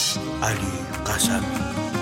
Ali Qasami.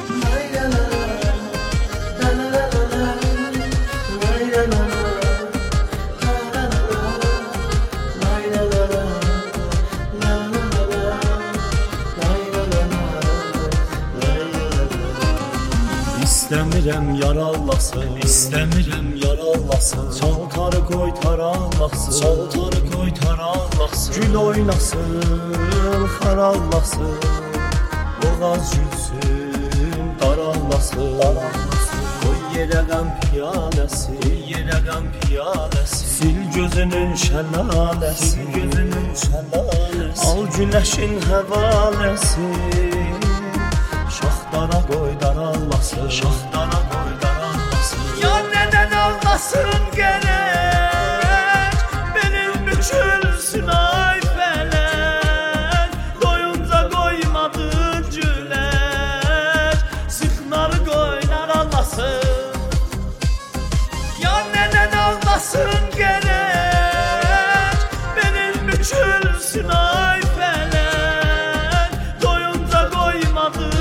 İstəmirəm yarallasın, istəmirəm yarallasın. Çaltarı qoy tarallasın, çaltarı qoy tarallasın. Gül oynasın, xarallasın. Boğaz gülsün, darallasın. Qoy yerə qəm piyaləsi, qoy yerə qəm piyaləsi. Sil gözünün şəlaləsi, sil gözünün şəlaləsi. Al günəşin həvaləsi. Şaxtana qoy darallasın, şaxtana qoy darallasın. Yar nədən almasın gərək, benim bükülsün ay fələk. Doyunca qoymadın gülək, sıxnarı qoynar almasın. Yar nədən almasın gərək, benim bükülsün ay fələk. Doyunca qoymadın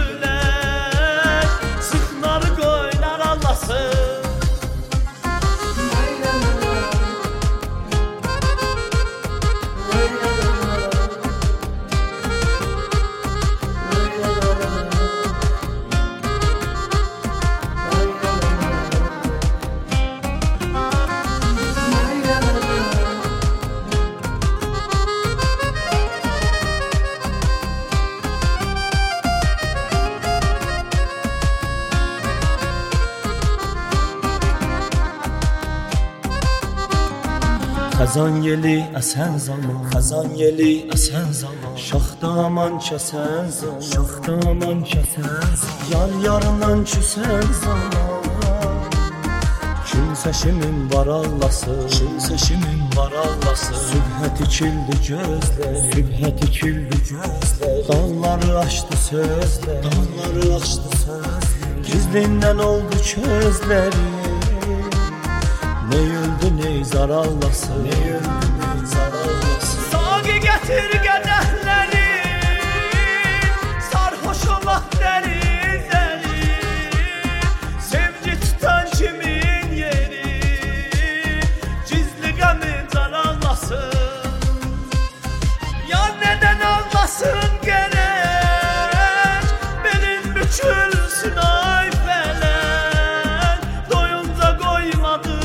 Xəzan yeli əsən zaman, xəzan yeli əsən zaman. Şaxta aman kəsən zaman, şaxta aman kəsən zaman. Yar yarından küsən zaman. Kimsəşimin var allasın, kimsəşimin var allasın. Sübhə tikildi gözlər, sübhə tikildi gözlər. Dalları açdı sözlər, dalları açdı sözlər. Gizlindən oldu közləri. Ne öldü ne zararlasın, ne öldü ne zararlasın. Sağ getir qədəhləri, sarhoş olaq dəri dəri. Sevgi tutan kimin yeri, gizli qəmin zararlasın. Yar nədən almasın gərək, benim bükülsün ay fələk. Doyunca qoymadın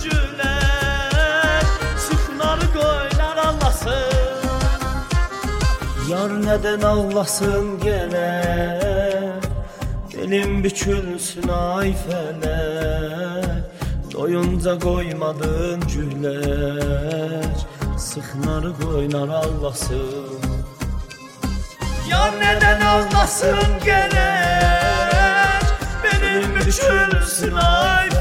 Yar nədən ağlasın gərək, belim bükülsün ay fələk. Doyunca qoymadın güllər, sıxnarı qoynar ağlasın. Yar nədən ağlasın gərək, belim bükülsün ay